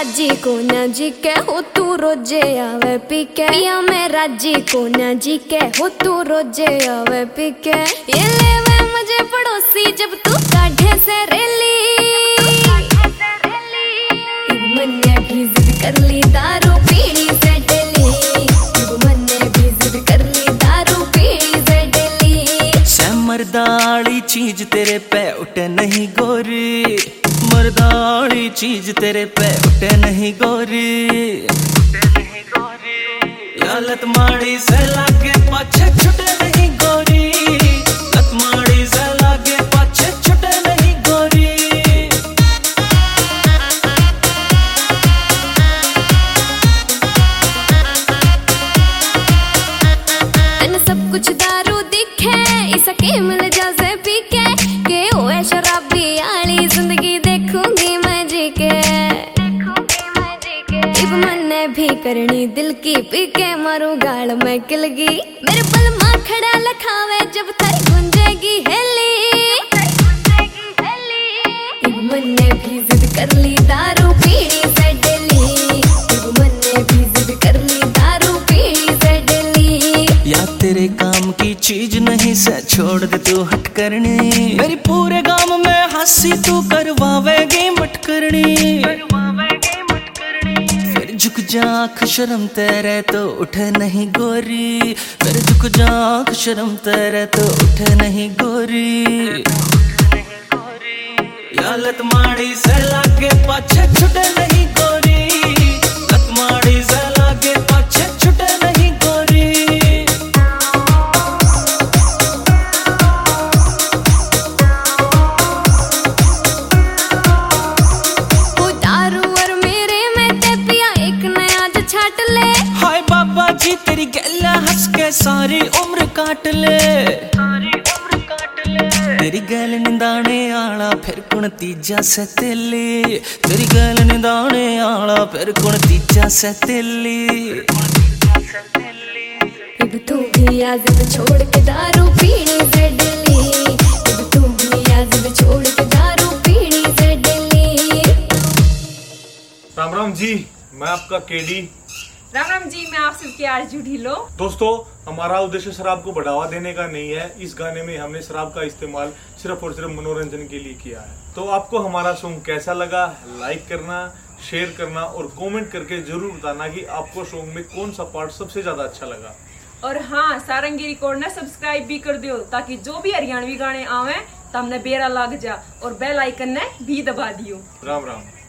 राजी को न जी के हो तू रोजे आवे पी के पिया मैं राजी को न जी के हो तू रोजे आवे पी के ये ले वे मुझे पड़ोसी जब तू काढ़े से रेली मैंने भी जिद कर ली दारू पीनी से डेली मैंने भी जिद कर ली दारू पीनी से डेली से मर्दाली चीज तेरे पे उठे नहीं गोरी मर्दाली चीज तेरे पे उठे नहीं गोरी या लत माड़ी से लागे पाछे छुटे नहीं गोरी लत माड़ी से लागे पाछे छुटे नहीं गोरी तन सब कुछ दारू दिखे इसके मिल जासे पी के ओए शराबी आली जिंदगी देखूंगी मैं जी के इब मन्ने भी करनी दिल की पी के मारू गाल में किलगी मेरे पल मां खड़ा लखावे जब थारी गुंजेगी हेली इब मन्ने भी जिद कर ली दारू पीनी से डेली इब मन्ने भी जिद कर ली दारू पीनी से डेली या तेरे काम की चीज नहीं से छोड़ दे तू हट करनी मेरी पूरे गांव में हंसी तू करवावेगी मट करनी फिर झुक जा आँख शर्म तेरे तो उठे नहीं गोरी फिर झुक जा आँख शर्म तेरे तो उठे नहीं गोरी या लत माड़ी से लागे पाछे छुटे नहीं गोरी लत माड़ी से लागे पाछे छुटे नहीं गोरी हाय बाबा जी तेरी गैला हंस के सारी उम्र काट ले तेरी गैल निंदाने आला फिर कुण तीजा से तेली तेरी गैल निंदाने आला फिर कुण तीजा से तेली इब तू भी आज़िद छोड़ के दारू पीनी से डेली इब तू भी आज़िद छोड़ के दारू पीनी से डेली। राम राम जी, मैं आपका केडी। राम राम जी, मैं आप सबके आरजू ढिल्लो। दोस्तों, हमारा उद्देश्य शराब को बढ़ावा देने का नहीं है। इस गाने में हमने शराब का इस्तेमाल सिर्फ और सिर्फ मनोरंजन के लिए किया है। तो आपको हमारा सॉन्ग कैसा लगा, लाइक करना, शेयर करना और कमेंट करके जरूर बताना कि आपको सॉन्ग में कौन सा पार्ट सबसे ज्यादा अच्छा लगा। और हाँ, सारंगी रिकॉर्ड ने सब्सक्राइब भी कर दियो ताकि जो भी हरियाणवी गाने आवे तमने बेरा लग जा और बेल आइकन ने भी दबा दियो। राम राम।